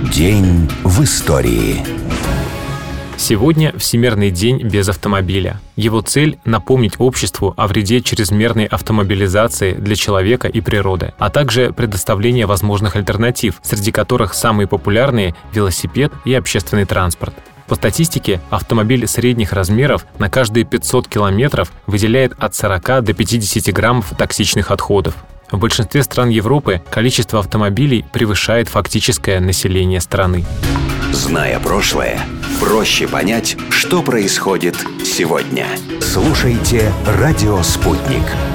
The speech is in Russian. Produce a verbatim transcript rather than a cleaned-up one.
День в истории. Сегодня Всемирный день без автомобиля. Его цель – напомнить обществу о вреде чрезмерной автомобилизации для человека и природы, а также предоставление возможных альтернатив, среди которых самые популярные – велосипед и общественный транспорт. По статистике, автомобиль средних размеров на каждые пятьсот километров выделяет от сорока до пятидесяти граммов токсичных отходов. В большинстве стран Европы количество автомобилей превышает фактическое население страны. Зная прошлое, проще понять, что происходит сегодня. Слушайте «Радио Спутник».